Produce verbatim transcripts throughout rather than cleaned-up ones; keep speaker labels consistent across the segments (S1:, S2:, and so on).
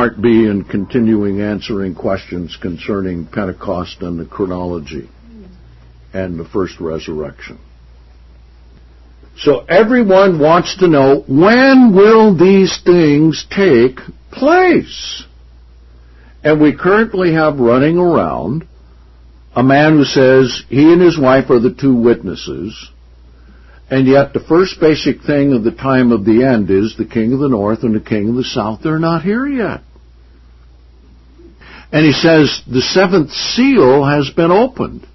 S1: Part B and continuing answering questions concerning Pentecost and the chronology and the first resurrection. So everyone wants to know, when will these things take place? And we currently have running around a man who says he and his wife are the two witnesses, and yet the first basic thing of the time of the end is the king of the north and the king of the south. They're not here yet. And he says the seventh seal has been opened.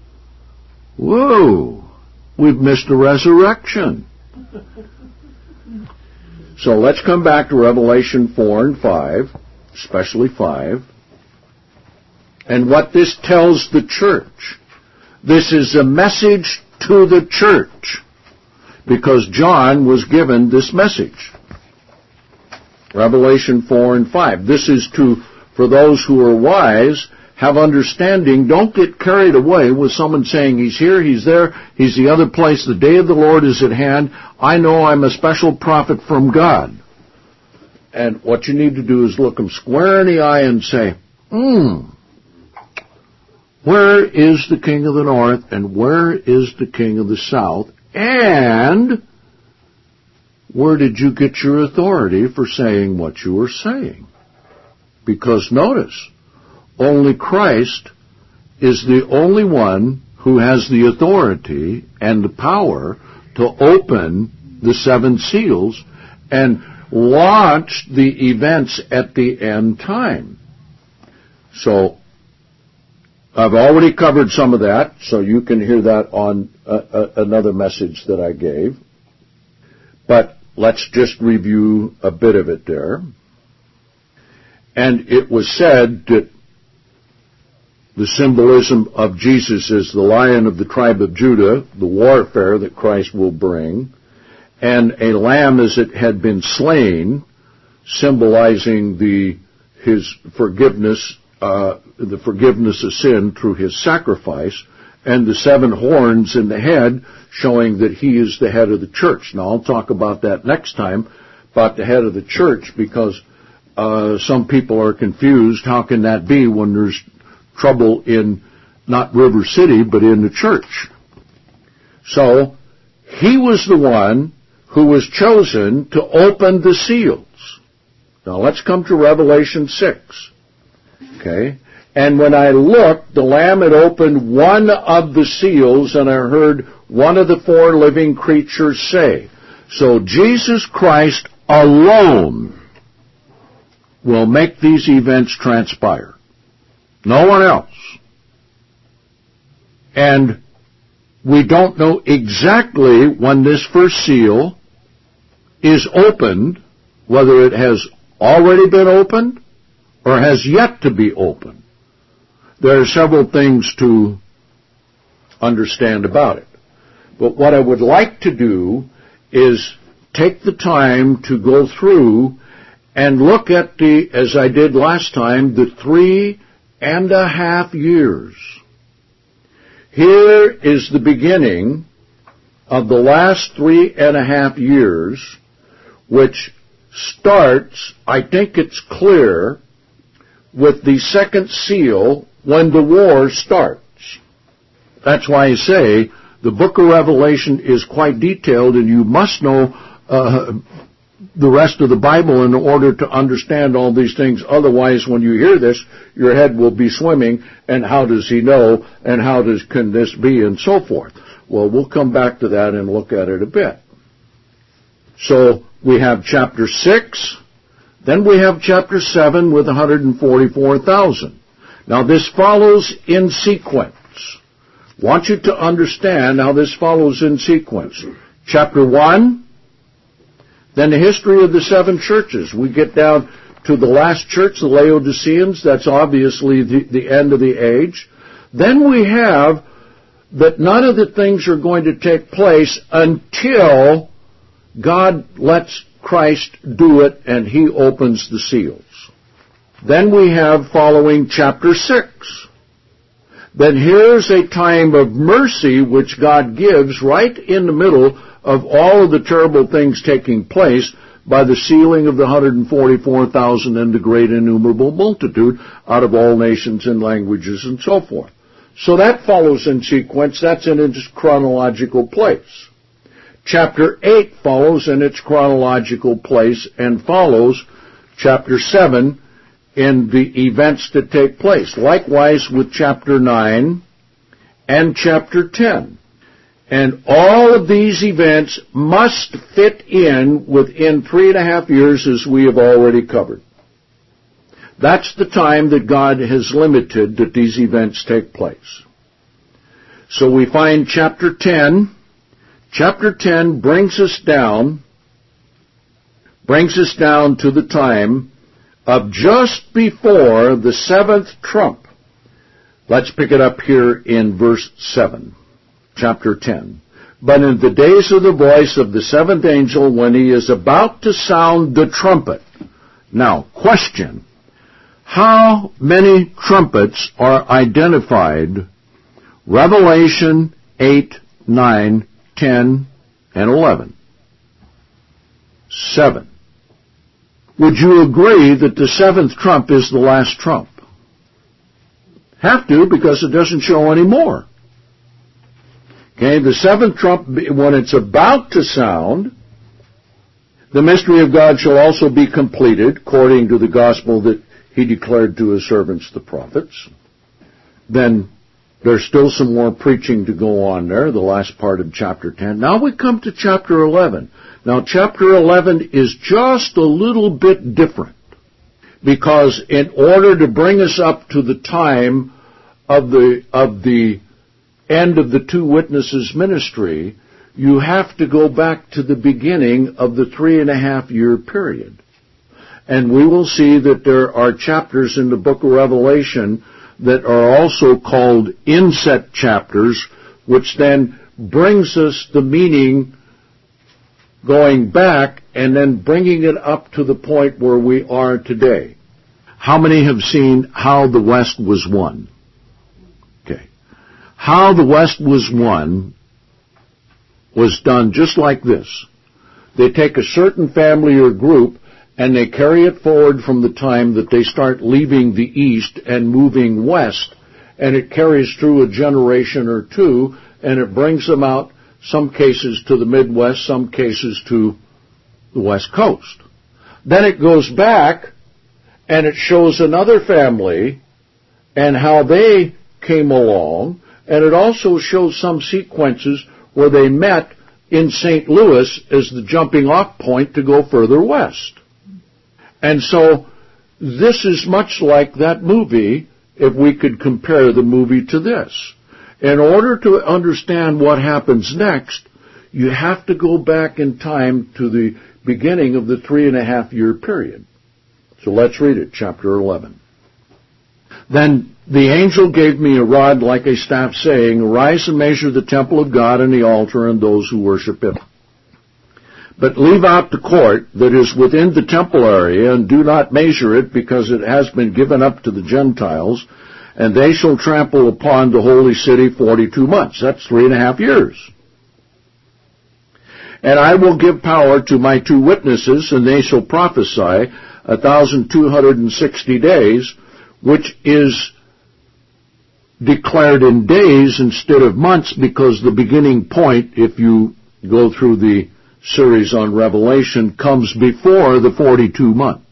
S1: Whoa, we've missed the resurrection. So let's come back to Revelation four and five, especially five, and what this tells the church. This is a message to the church, because John was given this message. Revelation four and five. This is to, for those who are wise, have understanding. Don't get carried away with someone saying, he's here, he's there, he's the other place, the day of the Lord is at hand. I know I'm a special prophet from God. And what you need to do is look them square in the eye and say, hmm, where is the king of the north and where is the king of the south? And where did you get your authority for saying what you were saying? Because notice, only Christ is the only one who has the authority and the power to open the seven seals and launch the events at the end time. So, I've already covered some of that, so you can hear that on a, a, another message that I gave. But let's just review a bit of it there. And it was said that the symbolism of Jesus is the Lion of the tribe of Judah, the warfare that Christ will bring, and a lamb as it had been slain, symbolizing the his forgiveness, uh, the forgiveness of sin through his sacrifice, and the seven horns in the head, showing that he is the head of the church. Now, I'll talk about that next time, about the head of the church, because uh, some people are confused. How can that be when there's trouble in not River City, but in the church? So, he was the one who was chosen to open the seals. Now, let's come to Revelation six. Okay? And when I looked, the Lamb had opened one of the seals, and I heard one of the four living creatures say, so Jesus Christ alone will make these events transpire. No one else. And we don't know exactly when this first seal is opened, whether it has already been opened or has yet to be opened. There are several things to understand about it. But what I would like to do is take the time to go through and look at the, as I did last time, the three and a half years. Here is the beginning of the last three and a half years, which starts, I think it's clear, with the second seal when the war starts. That's why I say the book of Revelation is quite detailed, and you must know uh, the rest of the Bible in order to understand all these things. Otherwise, when you hear this, your head will be swimming, and how does he know, and how does can this be, and so forth. Well, we'll come back to that and look at it a bit. So, we have chapter six, then we have chapter seven with one hundred forty-four thousand. Now, this follows in sequence. I want you to understand how this follows in sequence. Chapter one, then the history of the seven churches. We get down to the last church, the Laodiceans. That's obviously the, the end of the age. Then we have that none of the things are going to take place until God lets Christ do it and he opens the seals. Then we have following chapter six. Then here's a time of mercy which God gives right in the middle of all of the terrible things taking place. by the sealing of the one hundred forty-four thousand and the great innumerable multitude out of all nations and languages and so forth. So that follows in sequence. That's in its chronological place. Chapter eight follows in its chronological place and follows chapter seven in the events that take place. Likewise with chapter nine and chapter ten. And all of these events must fit in within three and a half years, as we have already covered. That's the time that God has limited that these events take place. So we find chapter ten. Chapter ten brings us down, brings us down to the time of just before the seventh trump. Let's pick it up here in verse seven, chapter ten. But in the days of the voice of the seventh angel, when he is about to sound the trumpet. Now, question. How many trumpets are identified? Revelation eight, nine, ten, and eleven. Seven. Would you agree that the seventh trump is the last trump? Have to, because it doesn't show any more. Okay, the seventh trump, when it's about to sound, the mystery of God shall also be completed, according to the gospel that he declared to his servants, the prophets. Then there's still some more preaching to go on there, the last part of chapter ten. Now we come to chapter eleven. Now chapter eleven is just a little bit different, because in order to bring us up to the time of the of the end of the two witnesses' ministry, you have to go back to the beginning of the three and a half year period. And we will see that there are chapters in the book of Revelation that are also called inset chapters, which then brings us the meaning going back and then bringing it up to the point where we are today. How many have seen How the West Was Won? Okay. How the West Was Won was done just like this. They take a certain family or group and they carry it forward from the time that they start leaving the East and moving west, and it carries through a generation or two, and it brings them out, some cases to the Midwest, some cases to the West Coast. Then it goes back, and it shows another family and how they came along, and it also shows some sequences where they met in Saint Louis as the jumping off point to go further west. And so this is much like that movie, if we could compare the movie to this. In order to understand what happens next, you have to go back in time to the beginning of the three and a half year period. So let's read it, chapter eleven. Then the angel gave me a rod like a staff, saying, Arise and measure the temple of God and the altar and those who worship it. But leave out the court that is within the temple area, and do not measure it, because it has been given up to the Gentiles, and they shall trample upon the holy city forty-two months. That's three and a half years. And I will give power to my two witnesses, and they shall prophesy a thousand two hundred and sixty days, which is declared in days instead of months, because the beginning point, if you go through the series on Revelation, comes before the forty-two months.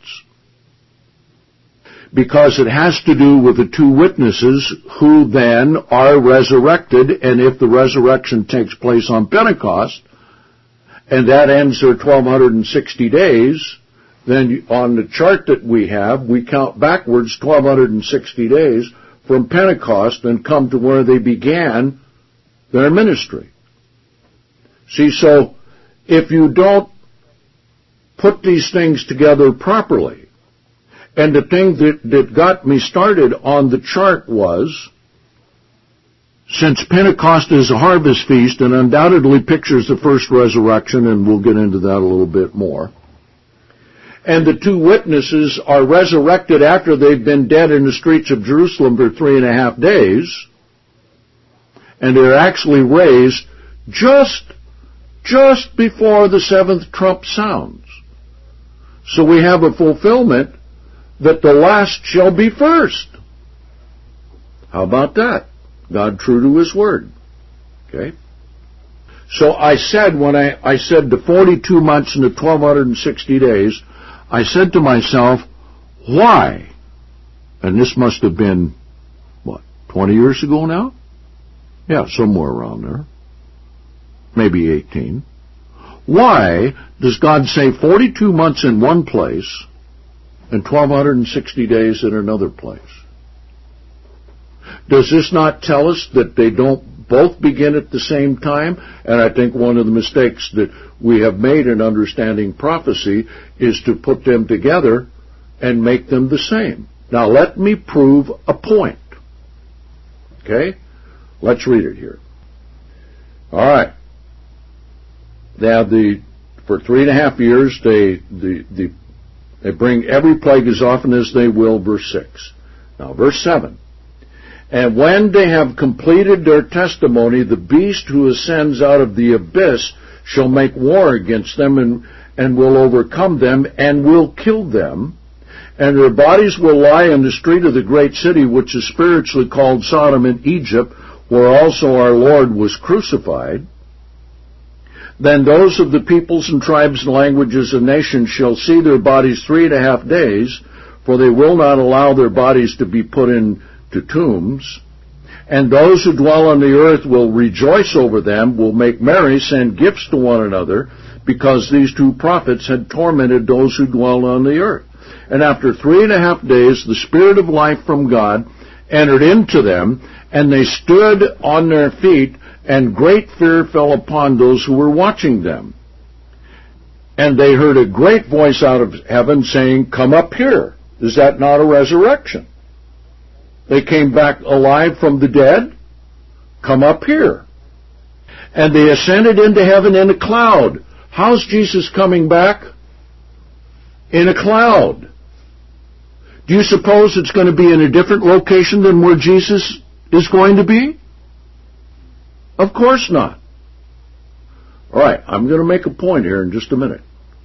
S1: Because it has to do with the two witnesses who then are resurrected, and if the resurrection takes place on Pentecost, and that ends their twelve sixty days, then on the chart that we have, we count backwards twelve sixty days from Pentecost and come to where they began their ministry. See, so if you don't put these things together properly, and the thing that, that got me started on the chart was, since Pentecost is a harvest feast and undoubtedly pictures the first resurrection, and we'll get into that a little bit more, and the two witnesses are resurrected after they've been dead in the streets of Jerusalem for three and a half days, and they're actually raised just, just before the seventh trump sounds. So we have a fulfillment that the last shall be first. How about that? God true to His word. Okay? So I said, when I, I said the forty-two months and the twelve sixty days, I said to myself, why? And this must have been, what, twenty years ago now? Yeah, somewhere around there. Maybe eighteen. Why does God say forty-two months in one place and twelve sixty days in another place? Does this not tell us that they don't both begin at the same time? And I think one of the mistakes that we have made in understanding prophecy is to put them together and make them the same. Now let me prove a point. Okay? Let's read it here. All right. Now the for three and a half years they the, the they bring every plague as often as they will, verse six. Now verse seven. And when they have completed their testimony, the beast who ascends out of the abyss shall make war against them and, and will overcome them and will kill them. And their bodies will lie in the street of the great city, which is spiritually called Sodom in Egypt, where also our Lord was crucified. Then those of the peoples and tribes and languages and nations shall see their bodies three and a half days, for they will not allow their bodies to be put into tombs. And those who dwell on the earth will rejoice over them, will make merry, send gifts to one another, because these two prophets had tormented those who dwell on the earth. And after three and a half days, the Spirit of life from God entered into them, and they stood on their feet, and great fear fell upon those who were watching them. And they heard a great voice out of heaven saying, "Come up here." Is that not a resurrection? They came back alive from the dead. Come up here. And they ascended into heaven in a cloud. How's Jesus coming back? In a cloud. Do you suppose it's going to be in a different location than where Jesus is going to be? Of course not. All right, I'm going to make a point here in just a minute.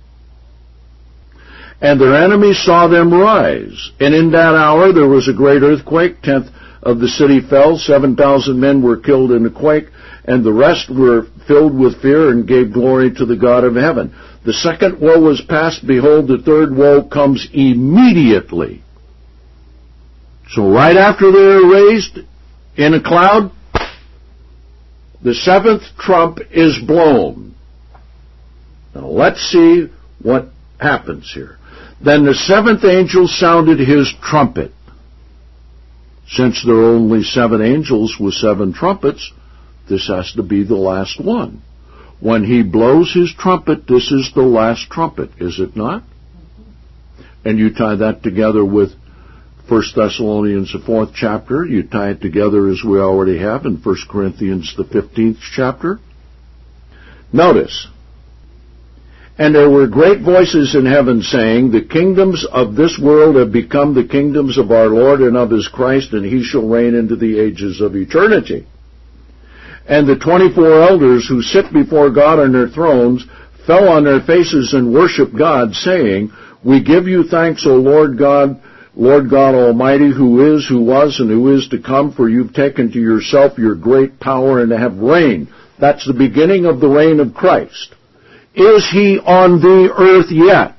S1: And their enemies saw them rise. And in that hour there was a great earthquake. Tenth of the city fell. Seven thousand men were killed in the quake. And the rest were filled with fear and gave glory to the God of heaven. The second woe was past. Behold, the third woe comes immediately. So right after they are raised in a cloud, the seventh trump is blown. Now let's see what happens here. Then the seventh angel sounded his trumpet. Since there are only seven angels with seven trumpets, this has to be the last one. When he blows his trumpet, this is the last trumpet, is it not? And you tie that together with First Thessalonians, the fourth chapter. You tie it together as we already have in First Corinthians, the fifteenth chapter. Notice, and there were great voices in heaven saying, the kingdoms of this world have become the kingdoms of our Lord and of His Christ, and He shall reign into the ages of eternity. And the twenty-four elders who sit before God on their thrones fell on their faces and worshiped God, saying, we give you thanks, O Lord God, Lord God Almighty, who is, who was, and who is to come, for you've taken to yourself your great power and have reigned. That's the beginning of the reign of Christ. Is He on the earth yet?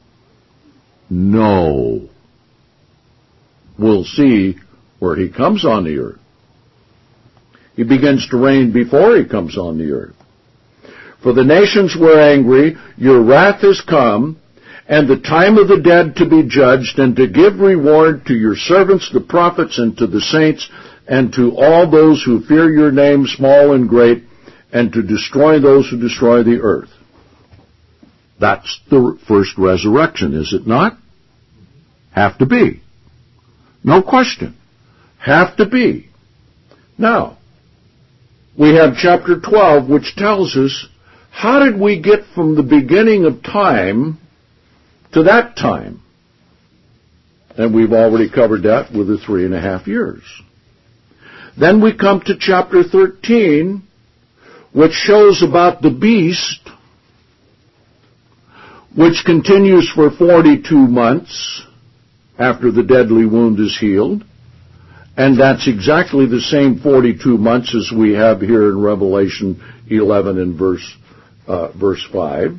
S1: No. We'll see where He comes on the earth. He begins to reign before He comes on the earth. For the nations were angry, your wrath is come, and the time of the dead to be judged, and to give reward to your servants the prophets, and to the saints, and to all those who fear your name, small and great, and to destroy those who destroy the earth. That's the first resurrection, is it not? Have to be. No question. Have to be. Now, we have chapter twelve, which tells us, how did we get from the beginning of time to that time? And we've already covered that with the three and a half years. Then we come to chapter thirteen, which shows about the beast, which continues for forty-two months after the deadly wound is healed. And that's exactly the same forty-two months as we have here in Revelation eleven and verse, uh, verse five.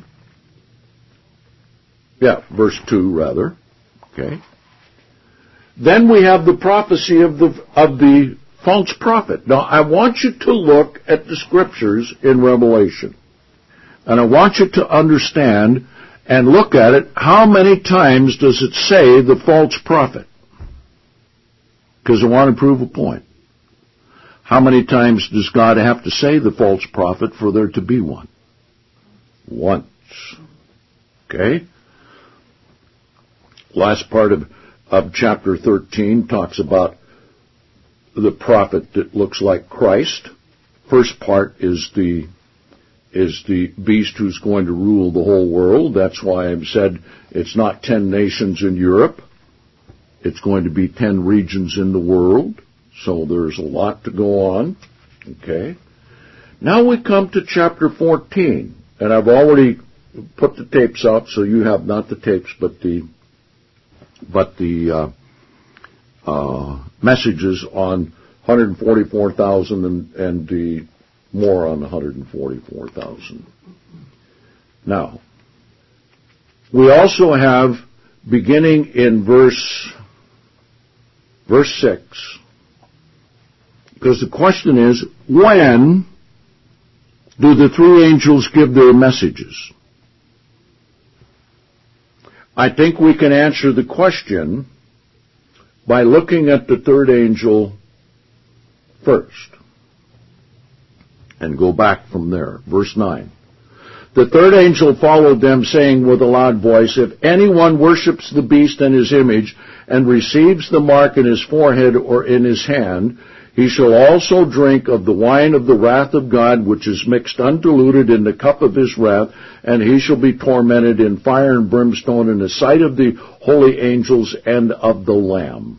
S1: Yeah, verse two rather. Okay. Then we have the prophecy of the, of the false prophet. Now I want you to look at the scriptures in Revelation. And I want you to understand and look at it. How many times does it say the false prophet? Because I want to prove a point. How many times does God have to say the false prophet for there to be one? Once. Okay? Last part of, of chapter thirteen talks about the prophet that looks like Christ. First part is the is the beast who's going to rule the whole world. That's why I've said it's not ten nations in Europe. It's going to be ten regions in the world. So there's a lot to go on. Okay. Now we come to chapter fourteen. And I've already put the tapes out, so you have not the tapes, but the but the uh, uh, messages on one hundred forty-four thousand and, and the more on one hundred forty-four thousand. Now, we also have, beginning in verse verse six, because the question is, when do the three angels give their messages? I think we can answer the question by looking at the third angel first. And go back from there. Verse nine. The third angel followed them, saying with a loud voice, if anyone worships the beast and his image, and receives the mark in his forehead or in his hand, he shall also drink of the wine of the wrath of God, which is mixed undiluted in the cup of his wrath, and he shall be tormented in fire and brimstone in the sight of the holy angels and of the Lamb.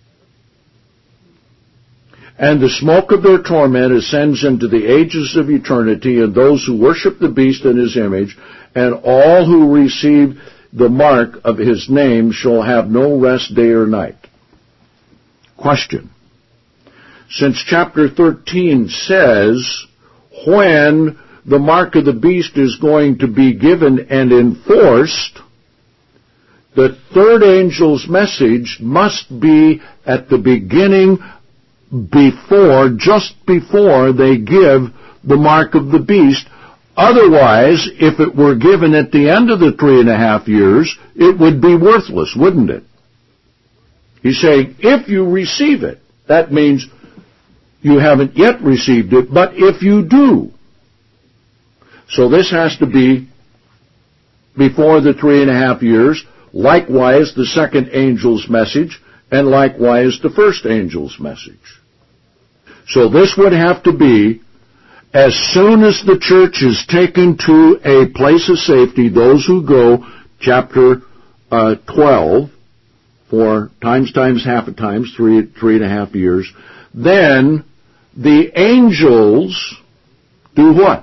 S1: And the smoke of their torment ascends into the ages of eternity, and those who worship the beast and his image, and all who receive the mark of his name shall have no rest day or night. Question. Since chapter thirteen says when the mark of the beast is going to be given and enforced, the third angel's message must be at the beginning, before, just before they give the mark of the beast. Otherwise, if it were given at the end of the three and a half years, it would be worthless, wouldn't it? He's saying, if you receive it, that means you haven't yet received it, but if you do. So this has to be before the three and a half years, likewise the second angel's message, and likewise the first angel's message. So this would have to be as soon as the church is taken to a place of safety, those who go, chapter uh, twelve, for times times half a times, three, three and a half years, then the angels do what?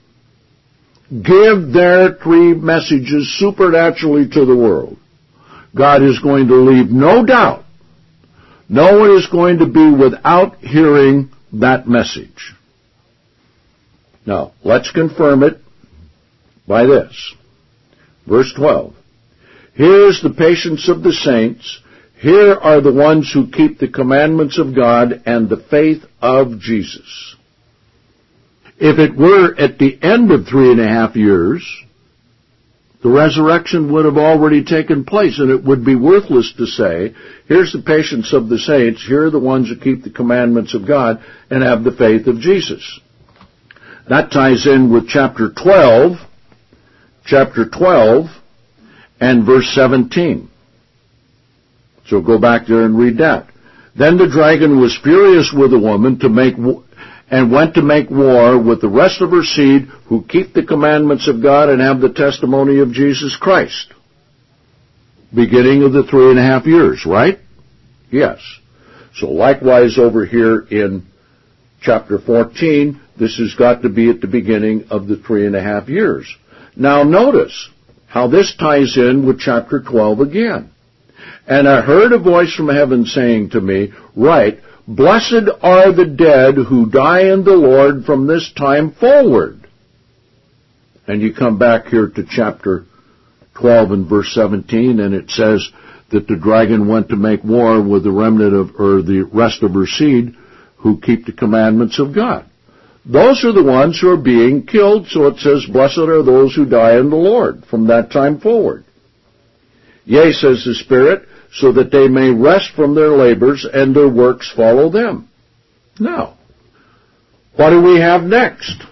S1: Give their three messages supernaturally to the world. God is going to leave no doubt. No one is going to be without hearing that message. Now, let's confirm it by this. Verse twelve. Here is the patience of the saints. Here are the ones who keep the commandments of God and the faith of Jesus. If it were at the end of three and a half years, the resurrection would have already taken place, and it would be worthless to say, here's the patience of the saints, here are the ones who keep the commandments of God and have the faith of Jesus. That ties in with chapter twelve, chapter twelve, and verse seventeen. So go back there and read that. Then the dragon was furious with the woman to make and went to make war with the rest of her seed who keep the commandments of God and have the testimony of Jesus Christ. Beginning of the three and a half years, right? Yes. So likewise over here in chapter fourteen, this has got to be at the beginning of the three and a half years. Now notice, how this ties in with chapter twelve again. And I heard a voice from heaven saying to me, write, blessed are the dead who die in the Lord from this time forward. And you come back here to chapter twelve and verse seventeen, and it says that the dragon went to make war with the remnant of, or the rest of her seed, who keep the commandments of God. Those are the ones who are being killed, so it says, blessed are those who die in the Lord from that time forward. Yea, says the Spirit, so that they may rest from their labors and their works follow them. Now, what do we have next?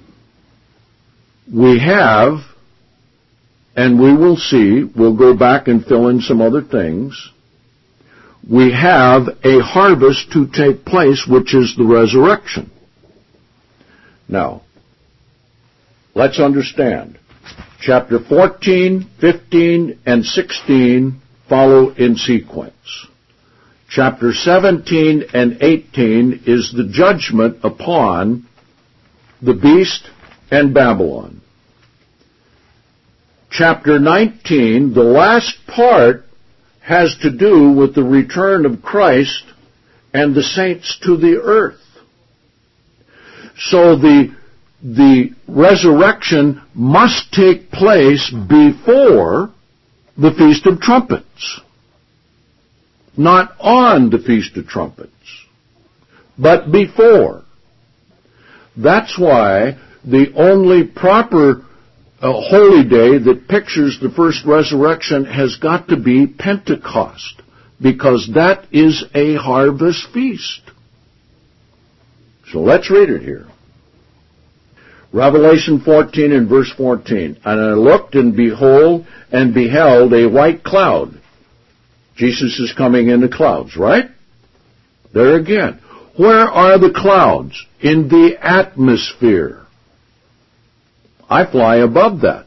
S1: We have, and we will see, we'll go back and fill in some other things, we have a harvest to take place, which is the resurrection. Now, let's understand. Chapter fourteen, fifteen, and sixteen follow in sequence. Chapter seventeen and eighteen is the judgment upon the beast and Babylon. Chapter nineteen, the last part, has to do with the return of Christ and the saints to the earth. So the, the resurrection must take place before the Feast of Trumpets. Not on the Feast of Trumpets, but before. That's why the only proper uh, holy day that pictures the first resurrection has got to be Pentecost, because that is a harvest feast. So let's read it here. Revelation fourteen and verse fourteen. And I looked, and behold, and beheld a white cloud. Jesus is coming in the clouds, right? There again. Where are the clouds? In the atmosphere. I fly above that.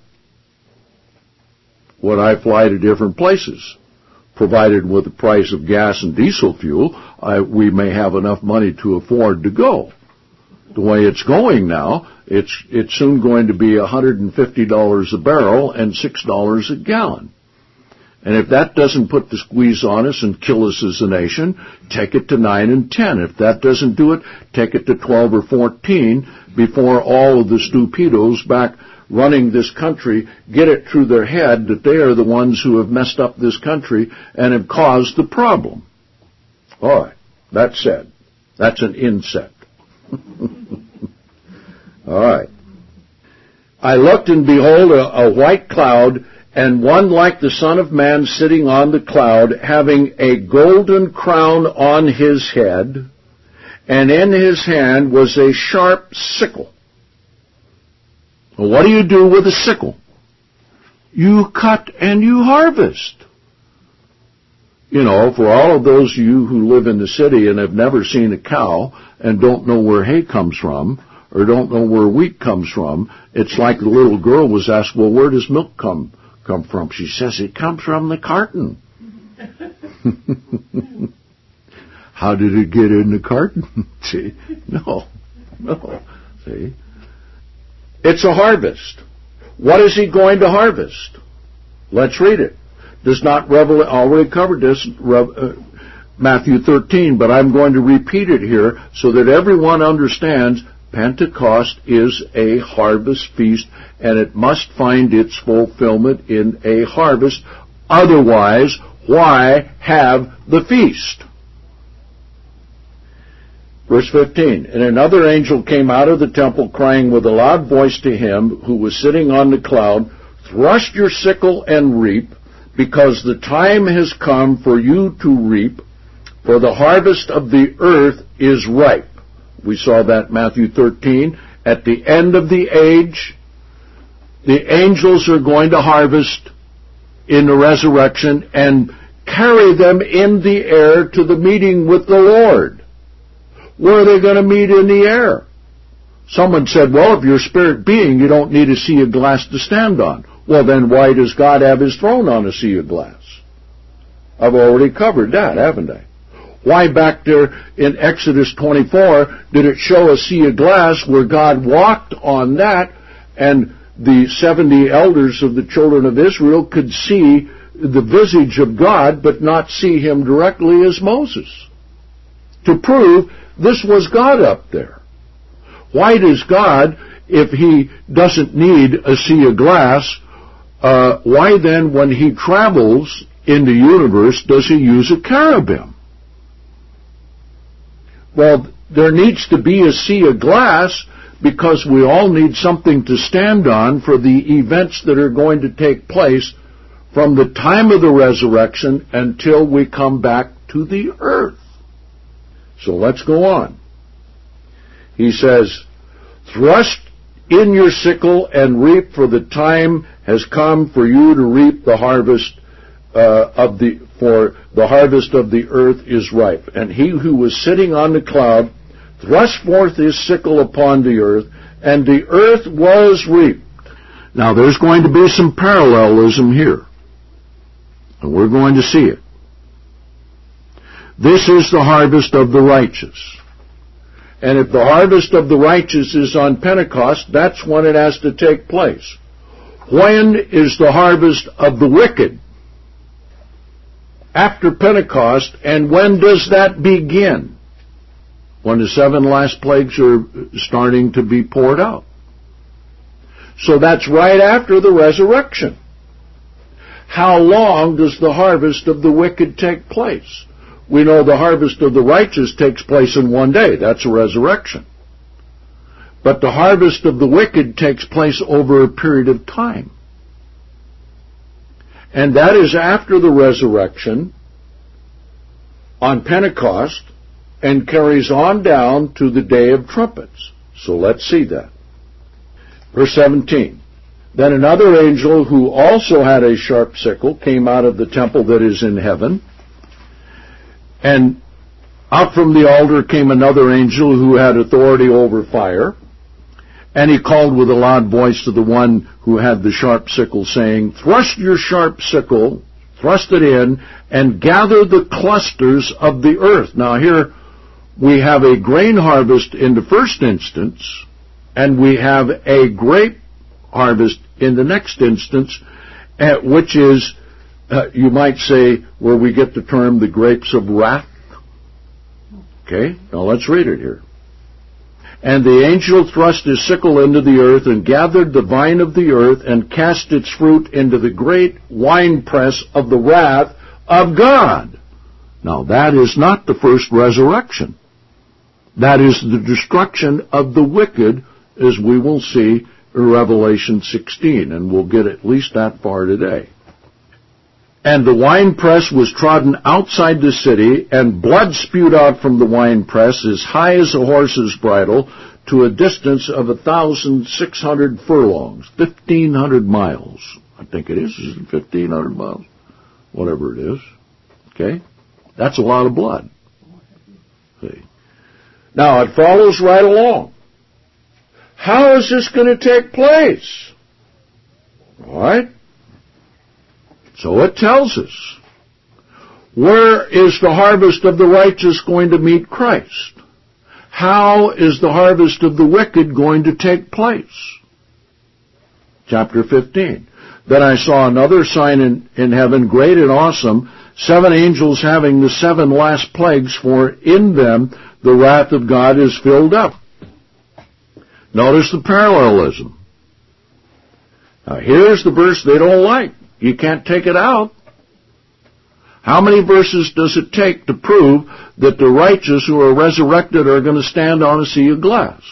S1: When I fly to different places, provided with the price of gas and diesel fuel, I, we may have enough money to afford to go. The way it's going now, it's it's soon going to be one hundred fifty dollars a barrel and six dollars a gallon. And if that doesn't put the squeeze on us and kill us as a nation, take it to nine and ten. If that doesn't do it, take it to twelve or fourteen before all of the stupidos back running this country get it through their head that they are the ones who have messed up this country and have caused the problem. All right, that's said. That's an insect. All right. I looked, and behold, a, a white cloud, and one like the Son of Man sitting on the cloud, having a golden crown on his head, and in his hand was a sharp sickle. Well, what do you do with a sickle? You cut and you harvest. You know, for all of those of you who live in the city and have never seen a cow and don't know where hay comes from, or don't know where wheat comes from, it's like the little girl was asked, well, where does milk come come from? She says, it comes from the carton. How did it get in the carton? See? No. No. See? It's a harvest. What is he going to harvest? Let's read it. Does not revel, already covered this, uh, Matthew thirteen, but I'm going to repeat it here so that everyone understands Pentecost is a harvest feast, and it must find its fulfillment in a harvest. Otherwise, why have the feast? Verse fifteen, and another angel came out of the temple, crying with a loud voice to him who was sitting on the cloud, thrust your sickle and reap, because the time has come for you to reap, for the harvest of the earth is ripe. We saw that Matthew thirteen. At the end of the age, the angels are going to harvest in the resurrection and carry them in the air to the meeting with the Lord. Where are they going to meet in the air? Someone said, well, if you're a spirit being, you don't need a sea of glass to stand on. Well, then why does God have his throne on a sea of glass? I've already covered that, haven't I? Why back there in Exodus twenty-four did it show a sea of glass where God walked on that, and the seventy elders of the children of Israel could see the visage of God, but not see him directly as Moses, to prove this was God up there. Why does God, if he doesn't need a sea of glass, uh, why then, when he travels in the universe, does he use a cherubim? Well, there needs to be a sea of glass because we all need something to stand on for the events that are going to take place from the time of the resurrection until we come back to the earth. So let's go on. He says, thrust in your sickle and reap, for the time has come for you to reap the harvest uh, of the, for the harvest of the earth is ripe. And he who was sitting on the cloud thrust forth his sickle upon the earth, and the earth was reaped. Now there's going to be some parallelism here, and we're going to see it. This is the harvest of the righteous. And if the harvest of the righteous is on Pentecost, that's when it has to take place. When is the harvest of the wicked? After Pentecost. And when does that begin? When the seven last plagues are starting to be poured out. So that's right after the resurrection. How long does the harvest of the wicked take place? We know the harvest of the righteous takes place in one day. That's a resurrection. But the harvest of the wicked takes place over a period of time. And that is after the resurrection on Pentecost and carries on down to the day of trumpets. So let's see that. Verse seventeen. Then another angel who also had a sharp sickle came out of the temple that is in heaven. And out from the altar came another angel who had authority over fire. And he called with a loud voice to the one who had the sharp sickle, saying, thrust your sharp sickle, thrust it in, and gather the clusters of the earth. Now here we have a grain harvest in the first instance, and we have a grape harvest in the next instance, which is, uh, you might say, where we get the term the grapes of wrath. Okay, now let's read it here. And the angel thrust his sickle into the earth and gathered the vine of the earth and cast its fruit into the great winepress of the wrath of God. Now that is not the first resurrection. That is the destruction of the wicked, as we will see in Revelation sixteen, and we'll get at least that far today. And the winepress was trodden outside the city, and blood spewed out from the winepress as high as a horse's bridle, to a distance of a thousand six hundred furlongs, fifteen hundred miles. I think it is. Is it fifteen hundred miles? Whatever it is. Okay? That's a lot of blood. See? Now, it follows right along. How is this going to take place? All right? So it tells us. Where is the harvest of the righteous going to meet Christ? How is the harvest of the wicked going to take place? Chapter fifteen. Then I saw another sign in, in heaven, great and awesome, seven angels having the seven last plagues, for in them the wrath of God is filled up. Notice the parallelism. Now here's the verse they don't like. You can't take it out. How many verses does it take to prove that the righteous who are resurrected are going to stand on a sea of glass?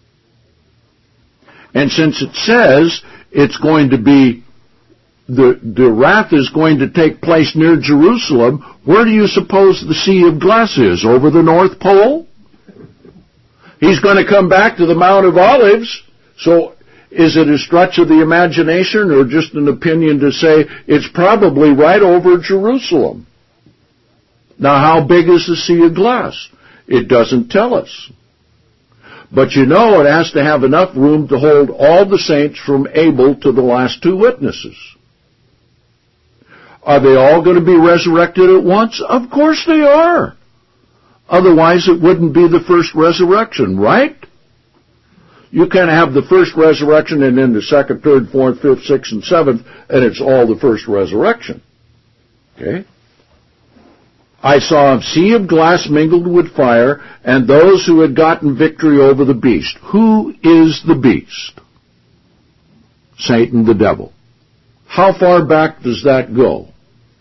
S1: And since it says it's going to be, the, the wrath is going to take place near Jerusalem, where do you suppose the sea of glass is? Over the North Pole? He's going to come back to the Mount of Olives, so is it a stretch of the imagination or just an opinion to say it's probably right over Jerusalem? Now, how big is the sea of glass? It doesn't tell us. But you know it has to have enough room to hold all the saints from Abel to the last two witnesses. Are they all going to be resurrected at once? Of course they are. Otherwise it wouldn't be the first resurrection, right? You can't have the first resurrection and then the second, third, fourth, fifth, sixth, and seventh, and it's all the first resurrection. Okay? I saw a sea of glass mingled with fire, and those who had gotten victory over the beast. Who is the beast? Satan, the devil. How far back does that go?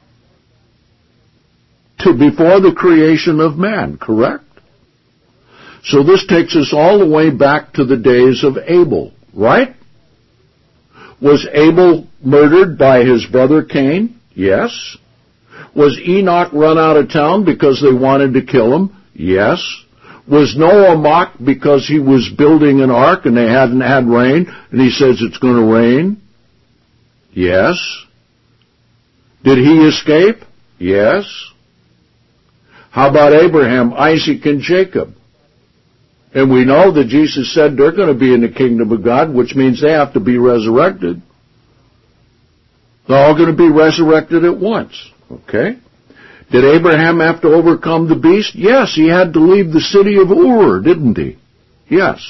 S1: To before the creation of man, correct? So this takes us all the way back to the days of Abel, right? Was Abel murdered by his brother Cain? Yes. Was Enoch run out of town because they wanted to kill him? Yes. Was Noah mocked because he was building an ark and they hadn't had rain, and he says it's going to rain? Yes. Did he escape? Yes. How about Abraham, Isaac, and Jacob? And we know that Jesus said they're going to be in the kingdom of God, which means they have to be resurrected. They're all going to be resurrected at once. Okay? Did Abraham have to overcome the beast? Yes, he had to leave the city of Ur, didn't he? Yes.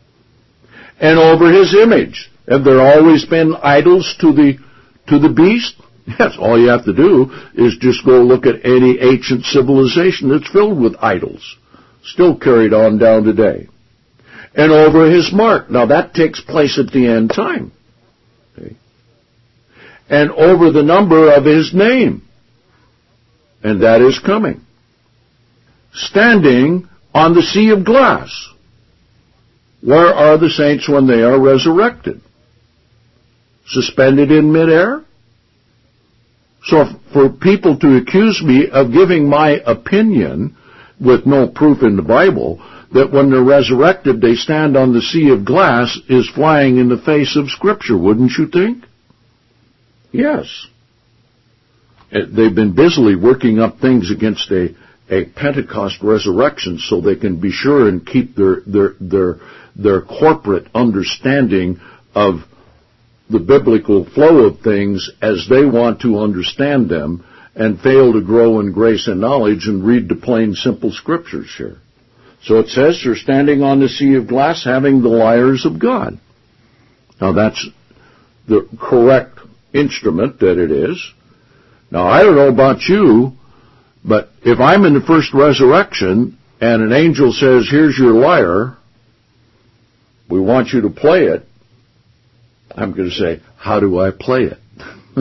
S1: And over his image. Have there always been idols to the to the beast? Yes, all you have to do is just go look at any ancient civilization that's filled with idols. Still carried on down today. And over his mark. Now that takes place at the end time. Okay. And over the number of his name. And that is coming. Standing on the sea of glass. Where are the saints when they are resurrected? Suspended in midair? So for people to accuse me of giving my opinion with no proof in the Bible that when they're resurrected they stand on the sea of glass is flying in the face of Scripture, wouldn't you think? Yes. They've been busily working up things against a, a Pentecost resurrection so they can be sure and keep their, their, their, their corporate understanding of the biblical flow of things as they want to understand them and fail to grow in grace and knowledge and read the plain, simple Scriptures here. So it says they're standing on the sea of glass having the lyres of God. Now that's the correct instrument that it is. Now, I don't know about you, but if I'm in the first resurrection and an angel says, here's your lyre, we want you to play it, I'm going to say, how do I play it?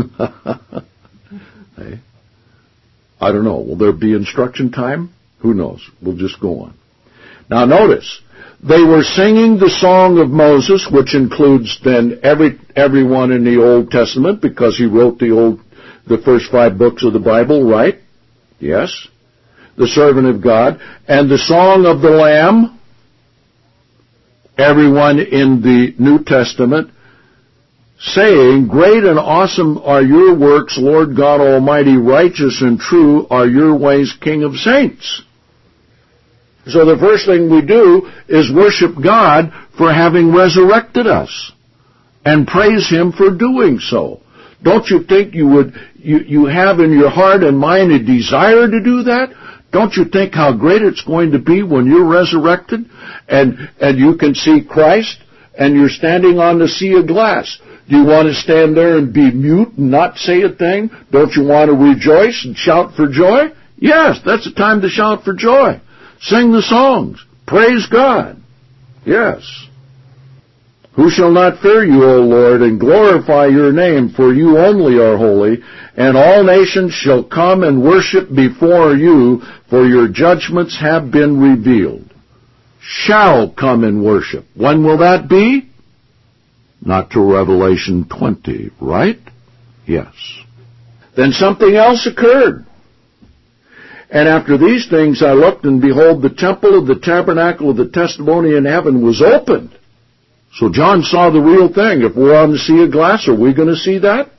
S1: Hey. I don't know. Will there be instruction time? Who knows? We'll just go on. Now, notice, they were singing the song of Moses, which includes then every everyone in the Old Testament because he wrote the old the first five books of the Bible, right? Yes. The servant of God. And the song of the Lamb, everyone in the New Testament, saying, great and awesome are your works, Lord God Almighty, righteous and true are your ways, King of saints. So the first thing we do is worship God for having resurrected us and praise Him for doing so. Don't you think you would, you, you have in your heart and mind a desire to do that? Don't you think how great it's going to be when you're resurrected and, and you can see Christ and you're standing on the sea of glass? Do you want to stand there and be mute and not say a thing? Don't you want to rejoice and shout for joy? Yes, that's the time to shout for joy. Sing the songs. Praise God. Yes. Who shall not fear you, O Lord, and glorify your name, for you only are holy, and all nations shall come and worship before you, for your judgments have been revealed. Shall come and worship. When will that be? Not till Revelation twenty, right? Yes. Then something else occurred. And after these things I looked, and behold, the temple of the tabernacle of the testimony in heaven was opened. So John saw the real thing. If we're on the sea of glass, are we going to see that?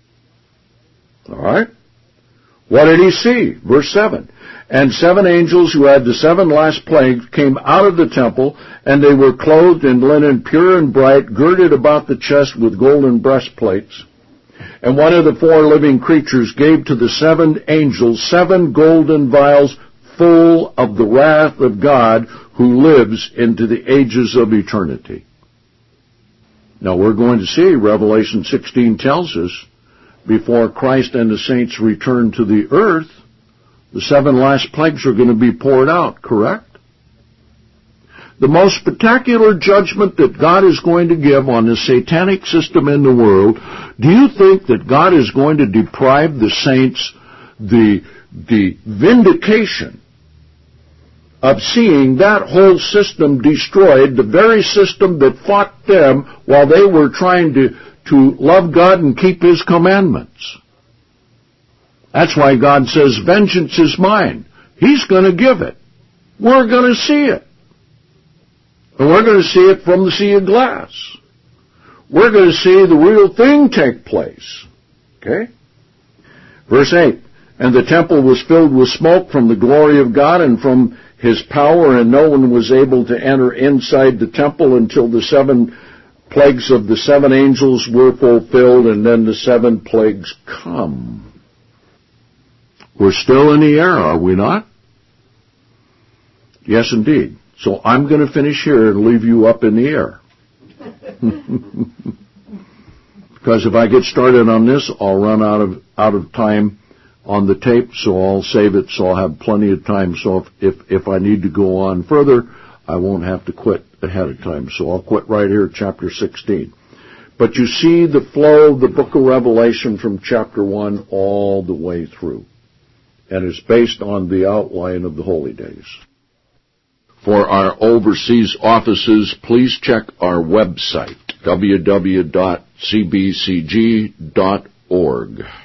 S1: All right. What did he see? Verse seven. And seven angels who had the seven last plagues came out of the temple, and they were clothed in linen pure and bright, girded about the chest with golden breastplates. And one of the four living creatures gave to the seven angels seven golden vials full of the wrath of God who lives into the ages of eternity. Now we're going to see, Revelation sixteen tells us, before Christ and the saints return to the earth, the seven last plagues are going to be poured out, correct? The most spectacular judgment that God is going to give on the satanic system in the world, do you think that God is going to deprive the saints the, the vindication of seeing that whole system destroyed, the very system that fought them while they were trying to, to love God and keep His commandments? That's why God says, vengeance is mine. He's going to give it. We're going to see it. And we're going to see it from the sea of glass. We're going to see the real thing take place. Okay? Verse eight, and the temple was filled with smoke from the glory of God and from His power, and no one was able to enter inside the temple until the seven plagues of the seven angels were fulfilled, and then the seven plagues come. We're still in the air, are we not? Yes, indeed. So I'm going to finish here and leave you up in the air. Because if I get started on this, I'll run out of out of time on the tape, so I'll save it so I'll have plenty of time. So if, if, if I need to go on further, I won't have to quit ahead of time. So I'll quit right here at chapter sixteen. But you see the flow of the book of Revelation from chapter one all the way through. And it's based on the outline of the holy days. For our overseas offices, please check our website, w w w dot c b c g dot org.